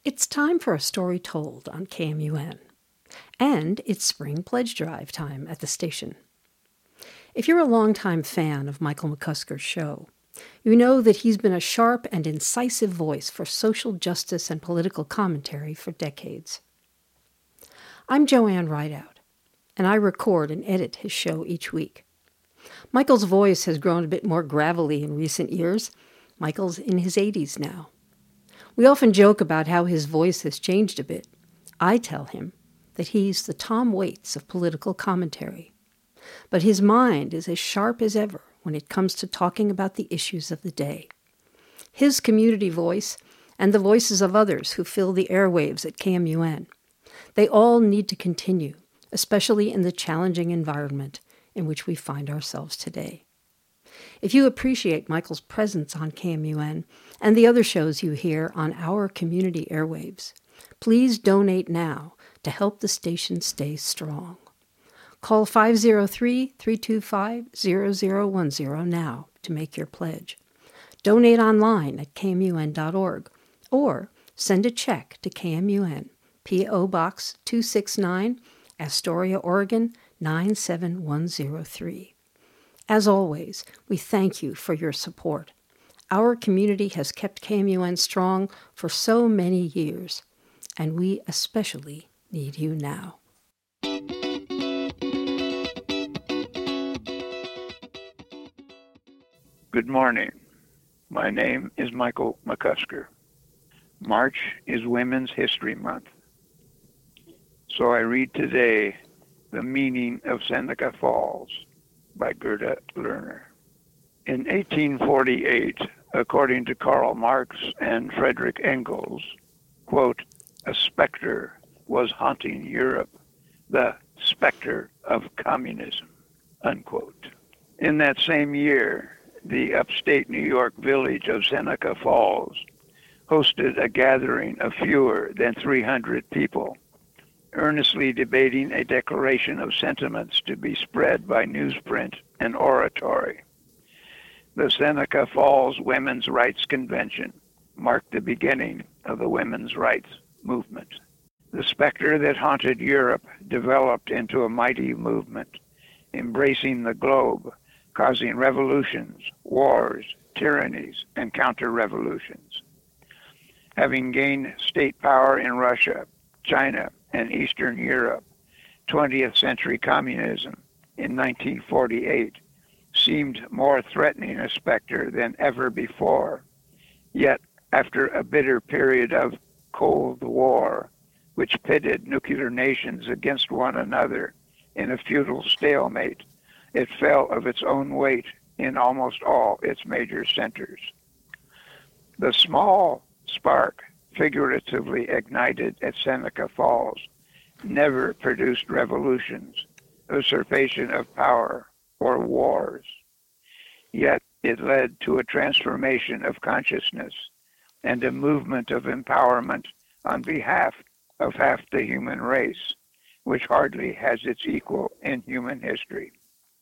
It's time for a story told on KMUN. And it's spring pledge drive time at the station. If you're a longtime fan of Michael McCusker's show, you know that he's been a sharp and incisive voice for social justice and political commentary for decades. I'm Joanne Rideout, and I record and edit his show each week. Michael's voice has grown a bit more gravelly in recent years. Michael's in his 80s now. We often joke about how his voice has changed a bit. I tell him that he's the Tom Waits of political commentary. But his mind is as sharp as ever when it comes to talking about the issues of the day. His community voice and the voices of others who fill the airwaves at KMUN, they all need to continue, especially in the challenging environment in which we find ourselves today. If you appreciate Michael's presence on KMUN and the other shows you hear on our community airwaves, please donate now to help the station stay strong. Call 503-325-0010 now to make your pledge. Donate online at kmun.org or send a check to KMUN, P.O. Box 269, Astoria, Oregon 97103. As always, we thank you for your support. Our community has kept KMUN strong for so many years, and we especially need you now. Good morning. My name is Michael McCusker. March is Women's History Month. So I read today The Meaning of Seneca Falls by Gerda Lerner. In 1848, according to Karl Marx and Friedrich Engels, quote, a specter was haunting Europe, the specter of communism, unquote. In that same year, the upstate New York village of Seneca Falls hosted a gathering of fewer than 300 people, earnestly debating a declaration of sentiments to be spread by newsprint and oratory. The Seneca Falls Women's Rights Convention marked the beginning of the women's rights movement. The specter that haunted Europe developed into a mighty movement, embracing the globe, causing revolutions, wars, tyrannies, and counter-revolutions. Having gained state power in Russia, China, and Eastern Europe, 20th century communism in 1948 seemed more threatening a specter than ever before. Yet, after a bitter period of Cold War, which pitted nuclear nations against one another in a futile stalemate, it fell of its own weight in almost all its major centers. The small spark figuratively ignited at Seneca Falls never produced revolutions, usurpation of power, or wars. Yet it led to a transformation of consciousness and a movement of empowerment on behalf of half the human race, which hardly has its equal in human history.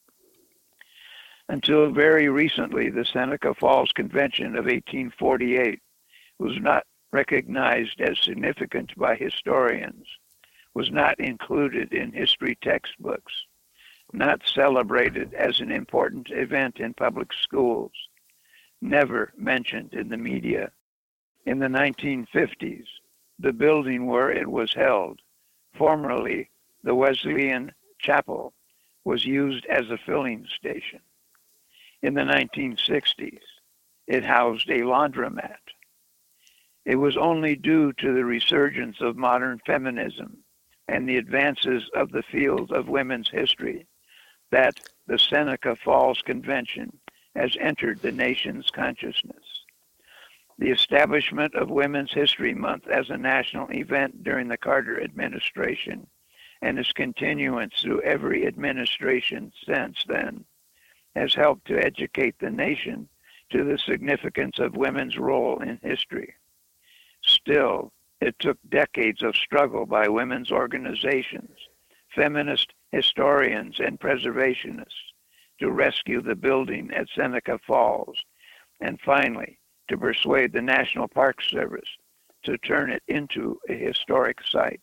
Until very recently, the Seneca Falls Convention of 1848 was not recognized as significant by historians, was not included in history textbooks, not celebrated as an important event in public schools, never mentioned in the media. In the 1950s, the building where it was held, formerly the Wesleyan Chapel, was used as a filling station. In the 1960s, it housed a laundromat. It was only due to the resurgence of modern feminism and the advances of the field of women's history that the Seneca Falls Convention has entered the nation's consciousness. The establishment of Women's History Month as a national event during the Carter administration and its continuance through every administration since then has helped to educate the nation to the significance of women's role in history. Still, it took decades of struggle by women's organizations, feminist historians, and preservationists to rescue the building at Seneca Falls, and finally, to persuade the National Park Service to turn it into a historic site.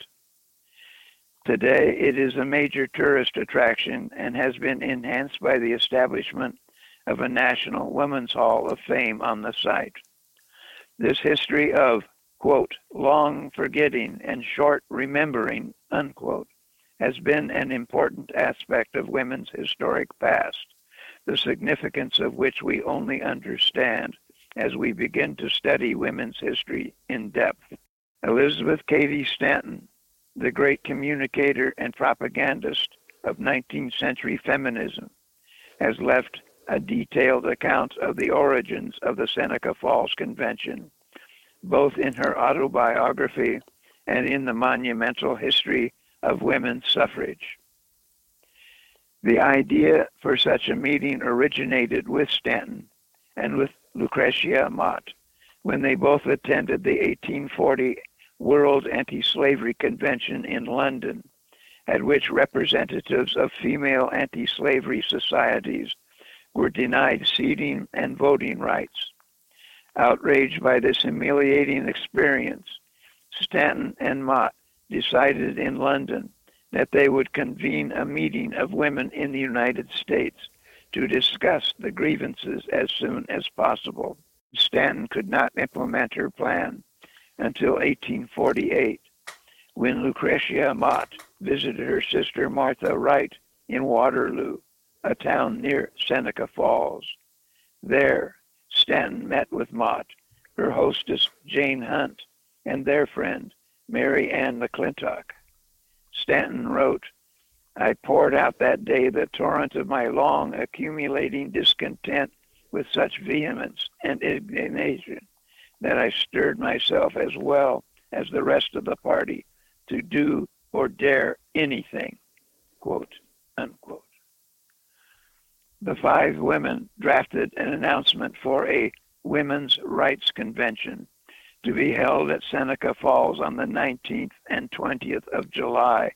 Today, it is a major tourist attraction and has been enhanced by the establishment of a National Women's Hall of Fame on the site. This history of, quote, long forgetting and short remembering, unquote, has been an important aspect of women's historic past, the significance of which we only understand as we begin to study women's history in depth. Elizabeth Cady Stanton, the great communicator and propagandist of 19th century feminism, has left a detailed account of the origins of the Seneca Falls Convention, both in her autobiography and in the monumental history of women's suffrage. The idea for such a meeting originated with Stanton and with Lucretia Mott when they both attended the 1840 World Anti-Slavery Convention in London, at which representatives of female anti-slavery societies were denied seating and voting rights. Outraged by this humiliating experience, Stanton and Mott decided in London that they would convene a meeting of women in the United States to discuss the grievances as soon as possible. Stanton could not implement her plan until 1848, when Lucretia Mott visited her sister Martha Wright in Waterloo, a town near Seneca Falls. There, Stanton met with Mott, her hostess Jane Hunt, and their friend Mary Ann McClintock. Stanton wrote, I poured out that day the torrent of my long accumulating discontent with such vehemence and indignation that I stirred myself as well as the rest of the party to do or dare anything, quote, unquote. The 5 women drafted an announcement for a women's rights convention to be held at Seneca Falls on the 19th and 20th of July,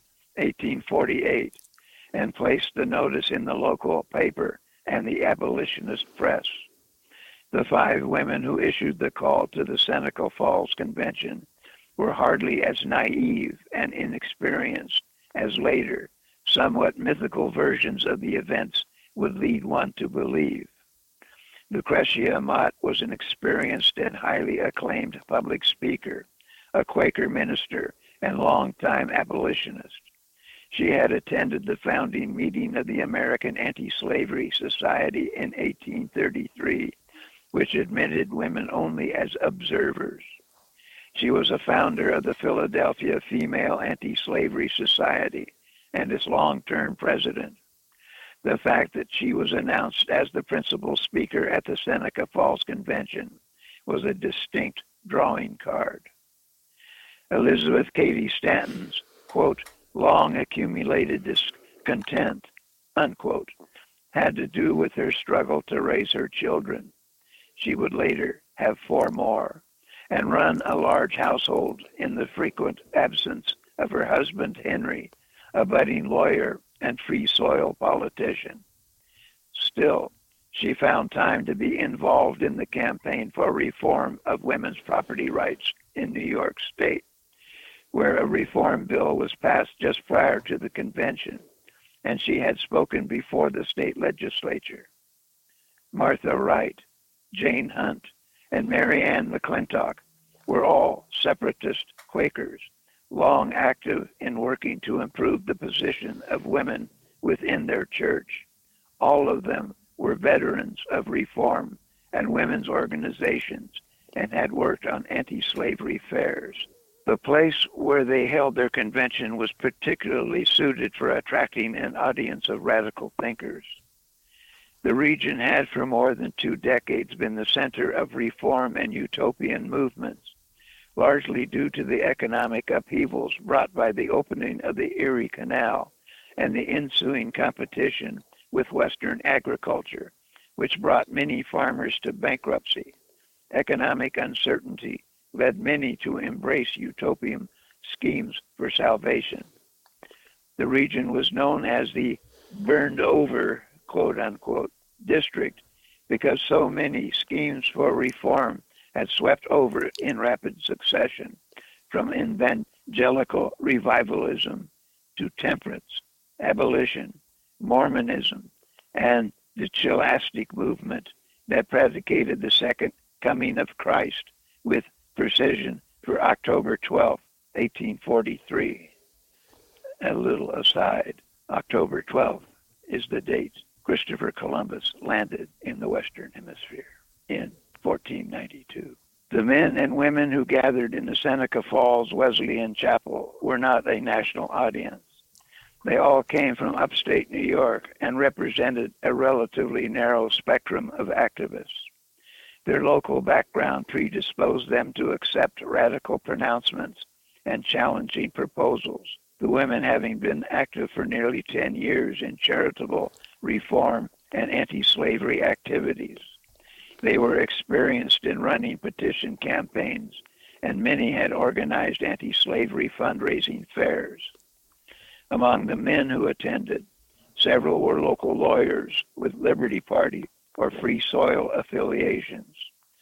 1848, and placed the notice in the local paper and the abolitionist press. The 5 women who issued the call to the Seneca Falls Convention were hardly as naive and inexperienced as later, somewhat mythical versions of the events would lead one to believe. Lucretia Mott was an experienced and highly acclaimed public speaker, a Quaker minister, and longtime abolitionist. She had attended the founding meeting of the American Anti-Slavery Society in 1833, which admitted women only as observers. She was a founder of the Philadelphia Female Anti-Slavery Society and its long-term president. The fact that she was announced as the principal speaker at the Seneca Falls Convention was a distinct drawing card. Elizabeth Cady Stanton's, quote, long accumulated discontent, unquote, had to do with her struggle to raise her children. She would later have 4 more and run a large household in the frequent absence of her husband, Henry, a budding lawyer and free soil politician. Still, she found time to be involved in the campaign for reform of women's property rights in New York State, where a reform bill was passed just prior to the convention, and she had spoken before the state legislature. Martha Wright, Jane Hunt, and Mary Ann McClintock were all separatist Quakers, long active in working to improve the position of women within their church. All of them were veterans of reform and women's organizations and had worked on anti-slavery fairs. The place where they held their convention was particularly suited for attracting an audience of radical thinkers. The region had for more than 2 decades been the center of reform and utopian movements, largely due to the economic upheavals brought by the opening of the Erie Canal and the ensuing competition with Western agriculture, which brought many farmers to bankruptcy. Economic uncertainty led many to embrace utopian schemes for salvation. The region was known as the burned over, quote unquote, district because so many schemes for reform had swept over it in rapid succession, from evangelical revivalism to temperance, abolition, Mormonism, and the Scholastic movement that predicated the second coming of Christ with precision for October 12, 1843. A little aside, October 12th is the date Christopher Columbus landed in the Western Hemisphere in 1492. The men and women who gathered in the Seneca Falls Wesleyan Chapel were not a national audience. They all came from upstate New York and represented a relatively narrow spectrum of activists. Their local background predisposed them to accept radical pronouncements and challenging proposals, the women having been active for nearly 10 years in charitable reform and anti-slavery activities. They were experienced in running petition campaigns, and many had organized anti-slavery fundraising fairs. Among the men who attended, several were local lawyers with Liberty Party or Free Soil affiliations.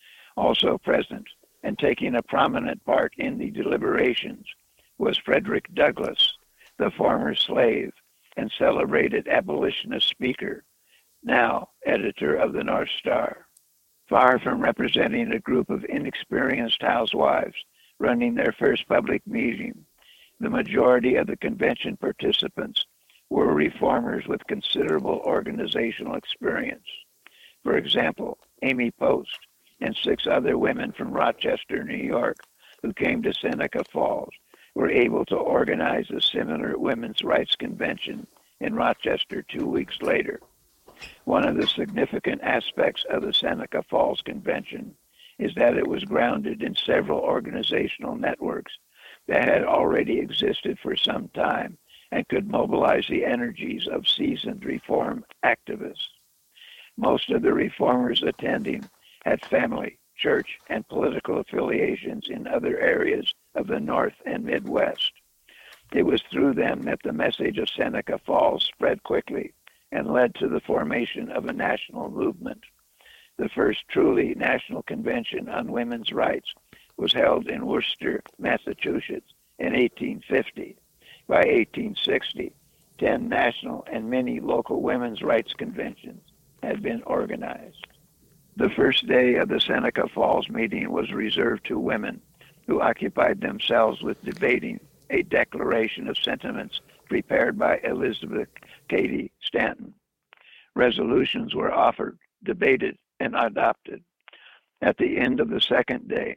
Also present and taking a prominent part in the deliberations was Frederick Douglass, the former slave and celebrated abolitionist speaker, now editor of the North Star. Far from representing a group of inexperienced housewives running their first public meeting, the majority of the convention participants were reformers with considerable organizational experience. For example, Amy Post and 6 other women from Rochester, New York, who came to Seneca Falls, were able to organize a similar women's rights convention in Rochester 2 weeks later. One of the significant aspects of the Seneca Falls Convention is that it was grounded in several organizational networks that had already existed for some time and could mobilize the energies of seasoned reform activists. Most of the reformers attending had family, church, and political affiliations in other areas of the North and Midwest. It was through them that the message of Seneca Falls spread quickly and led to the formation of a national movement. The first truly national convention on women's rights was held in Worcester, Massachusetts in 1850. By 1860, 10 national and many local women's rights conventions had been organized. The first day of the Seneca Falls meeting was reserved to women who occupied themselves with debating a declaration of sentiments prepared by Elizabeth Cady Stanton. Resolutions were offered, debated, and adopted. At the end of the second day,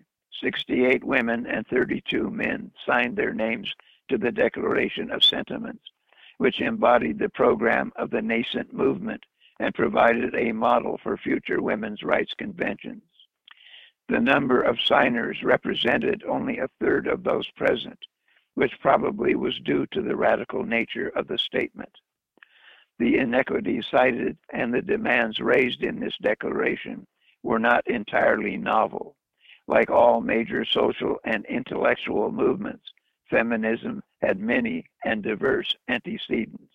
68 women and 32 men signed their names to the Declaration of Sentiments, which embodied the program of the nascent movement and provided a model for future women's rights conventions. The number of signers represented only a third of those present, which probably was due to the radical nature of the statement. The inequities cited and the demands raised in this declaration were not entirely novel. Like all major social and intellectual movements, feminism had many and diverse antecedents.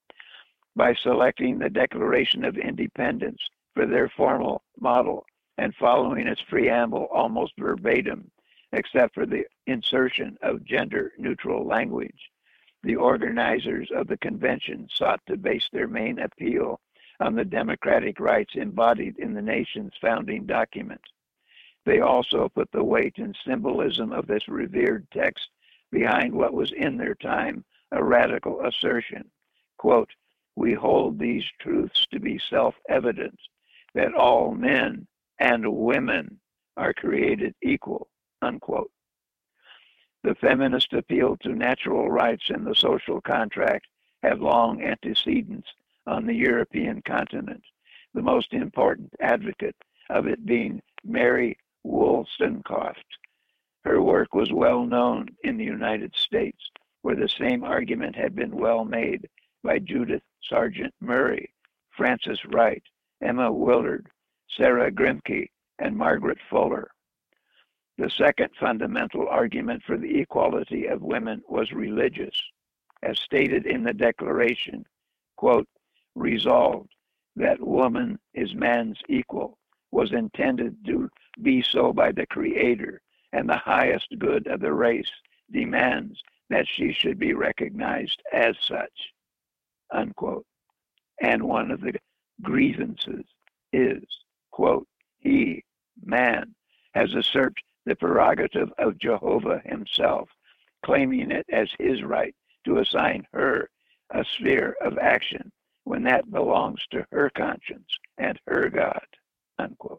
By selecting the Declaration of Independence for their formal model and following its preamble almost verbatim, except for the insertion of gender-neutral language, the organizers of the convention sought to base their main appeal on the democratic rights embodied in the nation's founding document. They also put the weight and symbolism of this revered text behind what was in their time a radical assertion. Quote, "We hold these truths to be self-evident, that all men and women are created equal," unquote. The feminist appeal to natural rights and the social contract had long antecedents on the European continent, the most important advocate of it being Mary Wollstonecraft. Her work was well known in the United States, where the same argument had been well made by Judith Sargent Murray, Frances Wright, Emma Willard, Sarah Grimke, and Margaret Fuller. The second fundamental argument for the equality of women was religious. As stated in the Declaration, quote, "Resolved that woman is man's equal, was intended to be so by the Creator, and the highest good of the race demands that she should be recognized as such, unquote. And one of the grievances is, quote, he, man, has usurped the prerogative of Jehovah himself, claiming it as his right to assign her a sphere of action when that belongs to her conscience and her God, unquote.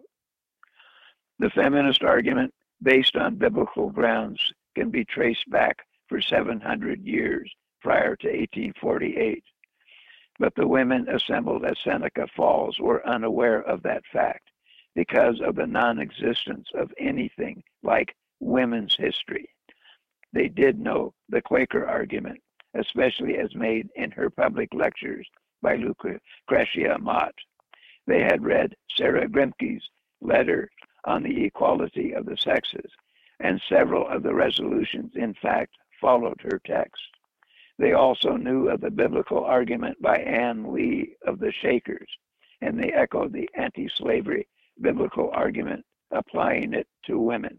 The feminist argument, based on biblical grounds, can be traced back for 700 years prior to 1848. But the women assembled at Seneca Falls were unaware of that fact because of the non-existence of anything like women's history. They did know the Quaker argument, especially as made in her public lectures by Lucretia Mott. They had read Sarah Grimke's letter on the equality of the sexes, and several of the resolutions, in fact, followed her text. They also knew of the biblical argument by Ann Lee of the Shakers, and they echoed the anti-slavery biblical argument, applying it to women.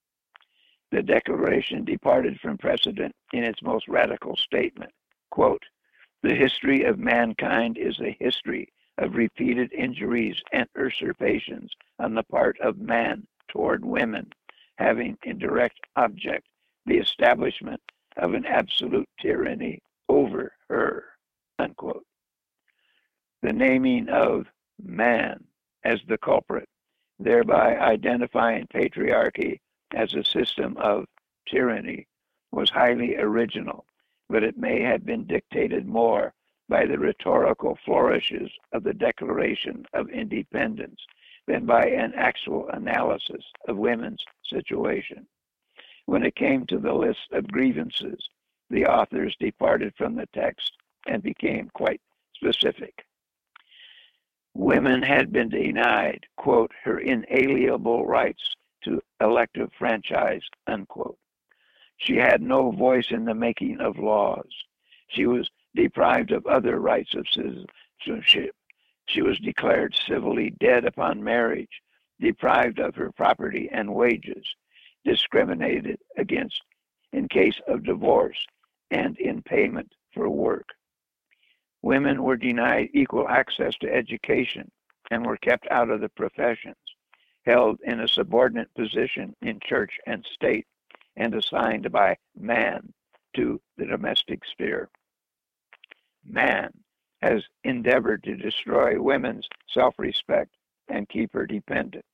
The Declaration departed from precedent in its most radical statement, quote, the history of mankind is a history of repeated injuries and usurpations on the part of man toward women, having in direct object the establishment of an absolute tyranny over her, unquote. The naming of man as the culprit, thereby identifying patriarchy as a system of tyranny, was highly original, but it may have been dictated more by the rhetorical flourishes of the Declaration of Independence than by an actual analysis of women's situation. When it came to the list of grievances, the authors departed from the text and became quite specific. Women had been denied, quote, her inalienable rights to elective franchise, unquote. She had no voice in the making of laws. She was deprived of other rights of citizenship. She was declared civilly dead upon marriage, deprived of her property and wages, discriminated against in case of divorce, and in payment for work. Women were denied equal access to education and were kept out of the professions, held in a subordinate position in church and state, and assigned by man to the domestic sphere. Man has endeavored to destroy women's self-respect and keep her dependent.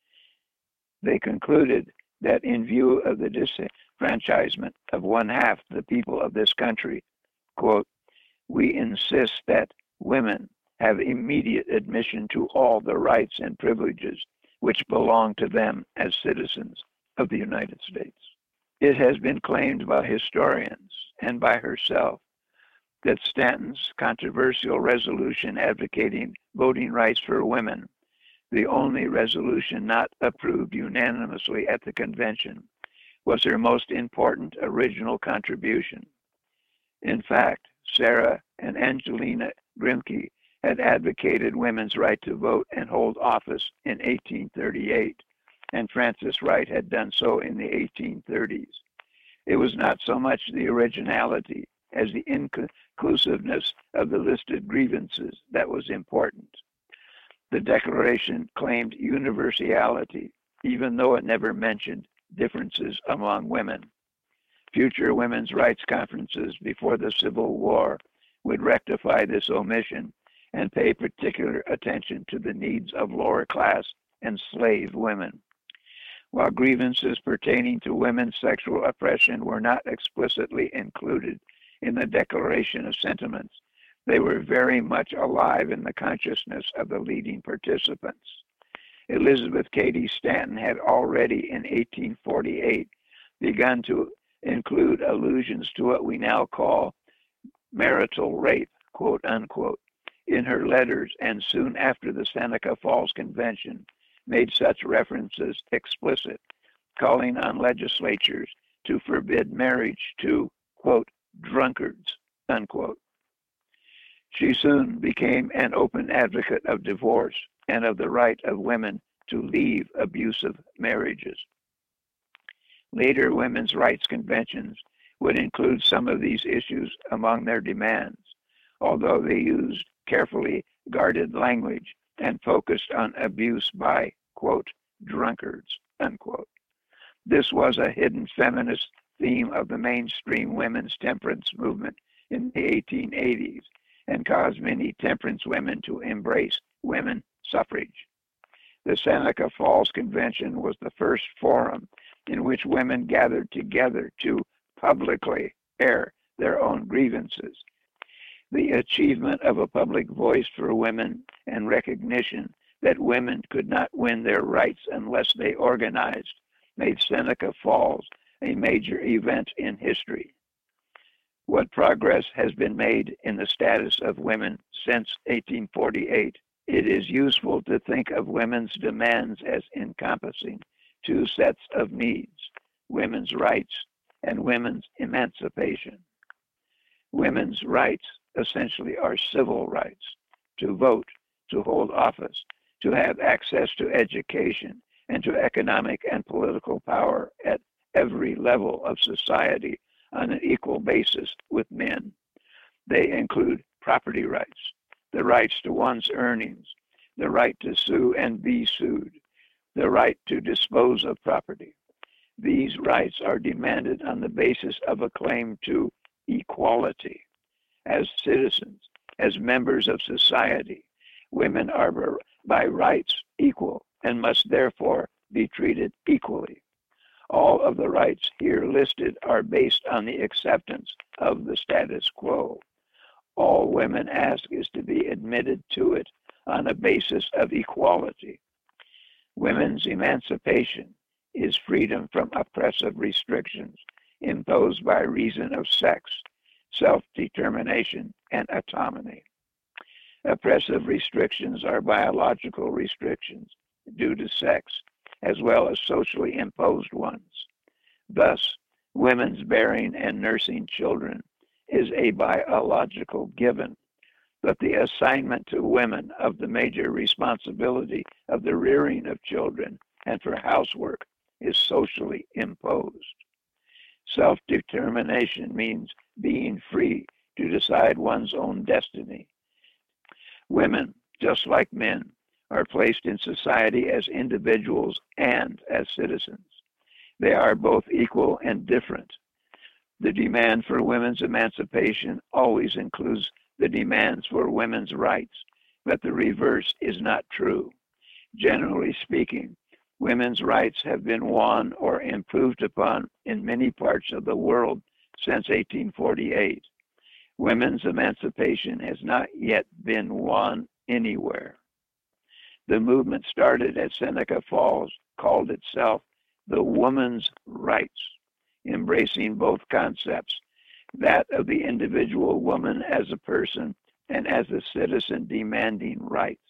They concluded that in view of the disenfranchisement of one half the people of this country, quote, we insist that women have immediate admission to all the rights and privileges which belong to them as citizens of the United States. It has been claimed by historians and by herself that Stanton's controversial resolution advocating voting rights for women, the only resolution not approved unanimously at the convention, was her most important original contribution. In fact, Sarah and Angelina Grimke had advocated women's right to vote and hold office in 1838, and Frances Wright had done so in the 1830s. It was not so much the originality as the inclusiveness of the listed grievances that was important. The Declaration claimed universality, even though it never mentioned differences among women. Future women's rights conferences before the Civil War would rectify this omission and pay particular attention to the needs of lower class and slave women. While grievances pertaining to women's sexual oppression were not explicitly included in the Declaration of Sentiments, they were very much alive in the consciousness of the leading participants. Elizabeth Cady Stanton had already in 1848 begun to include allusions to what we now call marital rape, quote unquote, in her letters, and soon after the Seneca Falls Convention made such references explicit, calling on legislatures to forbid marriage to, quote, drunkards, unquote. She soon became an open advocate of divorce and of the right of women to leave abusive marriages. Later women's rights conventions would include some of these issues among their demands, although they used carefully guarded language and focused on abuse by, quote, drunkards, unquote. This was a hidden feminist theme of the mainstream women's temperance movement in the 1880s and caused many temperance women to embrace women suffrage. The Seneca Falls Convention was the first forum in which women gathered together to publicly air their own grievances. The achievement of a public voice for women and recognition that women could not win their rights unless they organized made Seneca Falls a major event in history. What progress has been made in the status of women since 1848? It is useful to think of women's demands as encompassing two sets of needs, women's rights and women's emancipation. Women's rights essentially are civil rights: to vote, to hold office, to have access to education, and to economic and political power at every level of society on an equal basis with men. They include property rights, the rights to one's earnings, the right to sue and be sued, the right to dispose of property. These rights are demanded on the basis of a claim to equality. As citizens, as members of society, women are by rights equal and must therefore be treated equally. All of the rights here listed are based on the acceptance of the status quo. All women ask is to be admitted to it on a basis of equality. Women's emancipation is freedom from oppressive restrictions imposed by reason of sex, self-determination, and autonomy. Oppressive restrictions are biological restrictions due to sex, as well as socially imposed ones. Thus, women's bearing and nursing children is a biological given, but the assignment to women of the major responsibility of the rearing of children and for housework is socially imposed. Self-determination means being free to decide one's own destiny. Women, just like men, are placed in society as individuals and as citizens. They are both equal and different. The demand for women's emancipation always includes the demands for women's rights, but the reverse is not true. Generally speaking, women's rights have been won or improved upon in many parts of the world since 1848. Women's emancipation has not yet been won anywhere. The movement started at Seneca Falls called itself the woman's rights, embracing both concepts, that of the individual woman as a person and as a citizen demanding rights.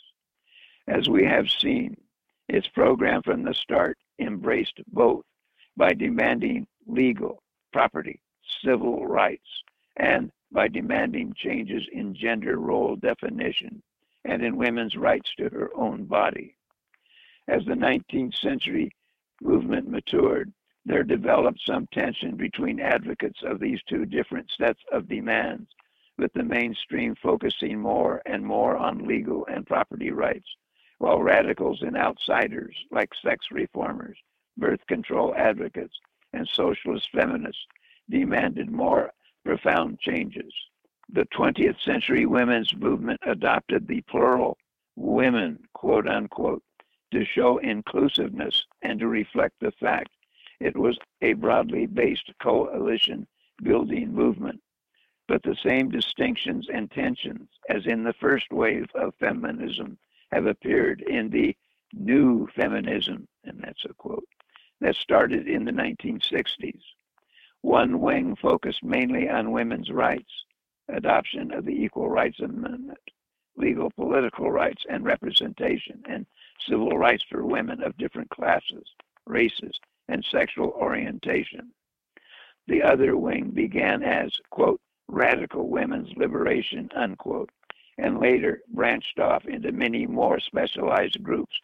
As we have seen, its program from the start embraced both by demanding legal, property, civil rights, and by demanding changes in gender role definition and in women's rights to her own body. As the 19th century movement matured, there developed some tension between advocates of these two different sets of demands, with the mainstream focusing more and more on legal and property rights, while radicals and outsiders like sex reformers, birth control advocates, and socialist feminists demanded more profound changes. The 20th century women's movement adopted the plural women, quote unquote, to show inclusiveness and to reflect the fact it was a broadly based coalition building movement. But the same distinctions and tensions as in the first wave of feminism have appeared in the new feminism, and that's a quote, that started in the 1960s. One wing focused mainly on women's rights, adoption of the Equal Rights Amendment, legal political rights and representation, and civil rights for women of different classes, races, and sexual orientation. The other wing began as, quote, radical women's liberation, unquote, and later branched off into many more specialized groups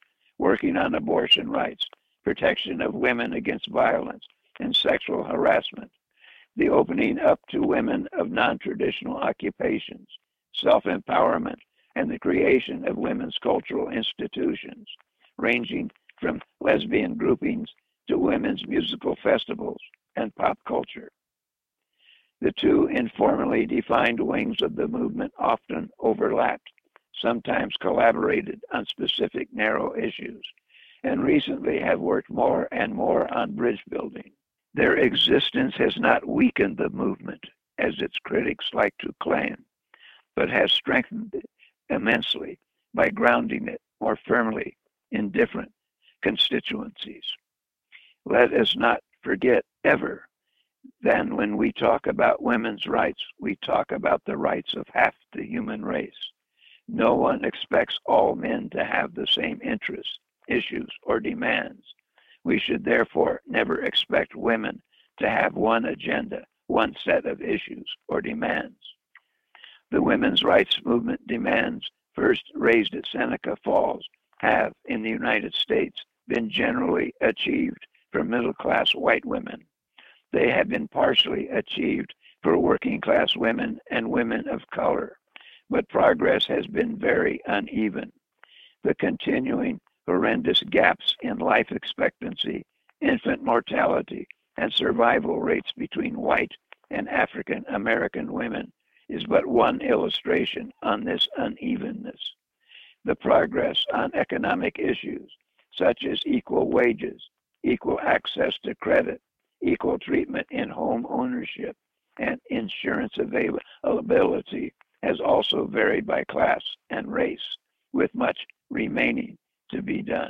working on abortion rights, protection of women against violence and sexual harassment, the opening up to women of non-traditional occupations, self-empowerment, and the creation of women's cultural institutions, ranging from lesbian groupings to women's musical festivals and pop culture. The two informally defined wings of the movement often overlapped, sometimes collaborated on specific narrow issues, and recently have worked more and more on bridge building. Their existence has not weakened the movement, as its critics like to claim, but has strengthened it immensely by grounding it more firmly in different constituencies. Let us not forget ever that when we talk about women's rights, we talk about the rights of half the human race. No one expects all men to have the same interests, issues, or demands. We should therefore never expect women to have one agenda, one set of issues or demands. The women's rights movement demands, first raised at Seneca Falls, have in the United States been generally achieved for middle-class white women. They have been partially achieved for working-class women and women of color, but progress has been very uneven. The continuing horrendous gaps in life expectancy, infant mortality, and survival rates between white and African American women is but one illustration on this unevenness. The progress on economic issues such as equal wages, equal access to credit, equal treatment in home ownership, and insurance availability has also varied by class and race, with much remaining to be done.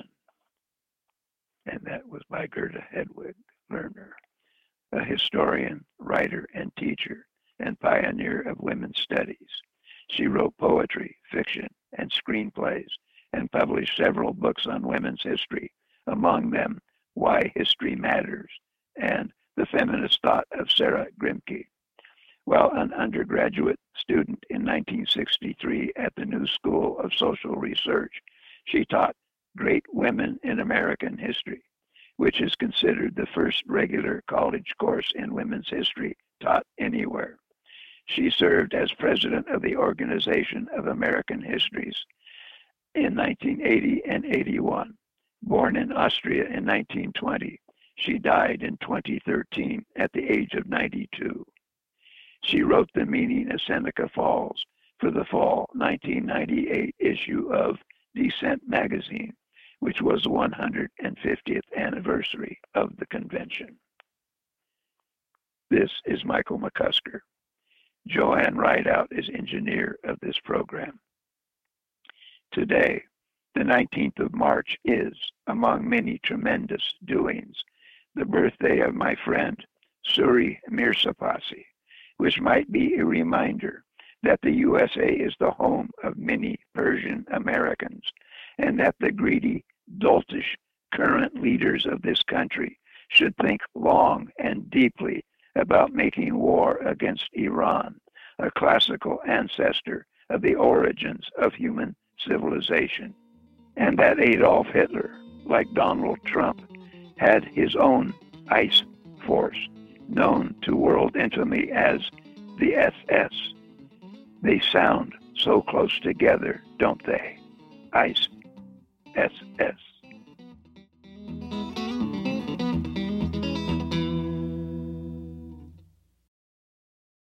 And that was by Gerda Hedwig Lerner, a historian, writer, and teacher, and pioneer of women's studies. She wrote poetry, fiction, and screenplays, and published several books on women's history, among them Why History Matters and The Feminist Thought of Sarah Grimke. While an undergraduate student in 1963 at the New School of Social Research, she taught Great Women in American History, which is considered the first regular college course in women's history taught anywhere. She served as president of the Organization of American Histories in 1980 and 81. Born in Austria in 1920, she died in 2013 at the age of 92. She wrote The Meaning of Seneca Falls for the fall 1998 issue of Dissent magazine, which was the 150th anniversary of the convention. This is Michael McCusker. Joanne Rideout is engineer of this program. Today, the 19th of March is, among many tremendous doings, the birthday of my friend Suri Mirsapasi, which might be a reminder that the USA is the home of many Persian Americans, and that the greedy, doltish current leaders of this country should think long and deeply about making war against Iran, a classical ancestor of the origins of human civilization, and that Adolf Hitler, like Donald Trump, had his own ICE force, known to world infamy as the SS. They sound so close together, don't they? ICE, SS.